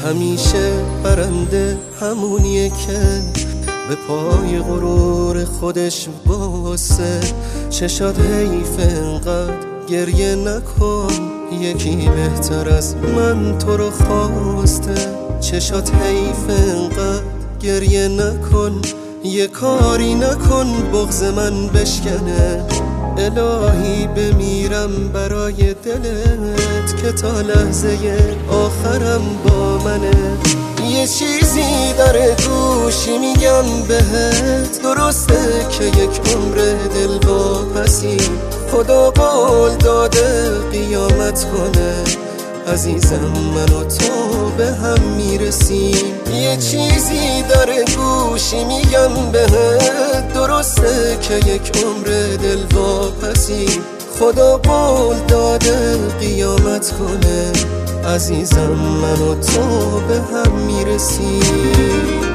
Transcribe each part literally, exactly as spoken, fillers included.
همیشه برنده همونیه که به پای غرور خودش واسه. چشات حیف انقدر گریه نکن، یکی بهتر از من تو رو خواسته. چشات حیف انقدر گریه نکن، یه کاری نکن بغض من بشکنه. الهی بمیرم برای دلت که تا لحظه آخرم با منه. یه چیزی داره گوشی میگم بهت، درسته که یک عمر دل واپسی خدا قول داده قیامت کنه. عزیزم من و تو به هم میرسیم. یه چیزی داره گوشی میگم بهت، درسته که یک عمر دل واپسی خدا قول داده قیامت کنه. عزیزم من و تو به هم میرسیم.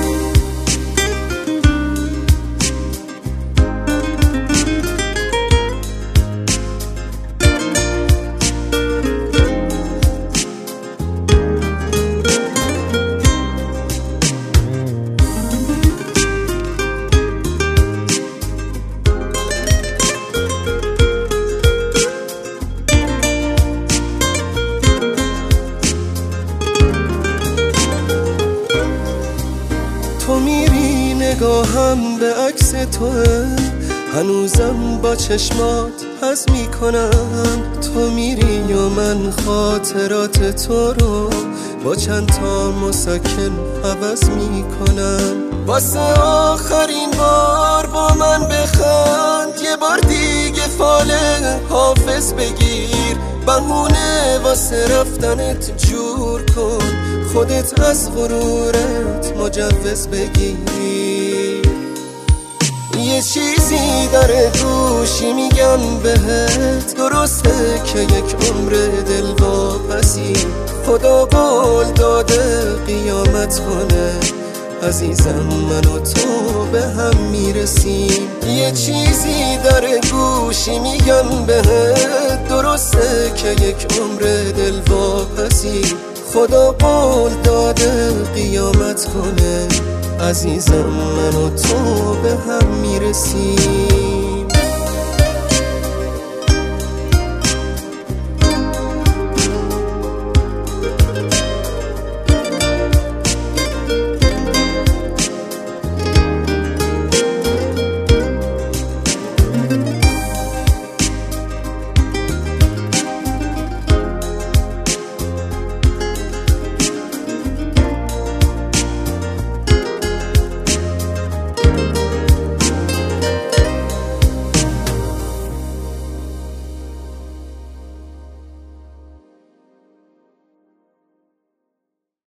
تو میری نگاهم به عکس توه، هنوزم با چشمات حس میکنم. تو میری یا من خاطرات تو رو با چند تا مسکن عوض میکنم. واسه آخرین بار با من بخند، یه بار دیگه فال حافظ بگیر. بهونه واسه رفتنت جور کن، خودت از غرورت مجوز بگیر. یه چیزی داره گوشی میگم بهت، درسته که یک عمر دل واپسی خدا قول داده قیامت کنه. عزیزم من و تو به هم میرسیم. یه چیزی داره گوشی میگم بهت، درسته که یک عمر دل واپسی خدا قول داده قیامت کنه. عزیزم من و تو به هم میرسیم.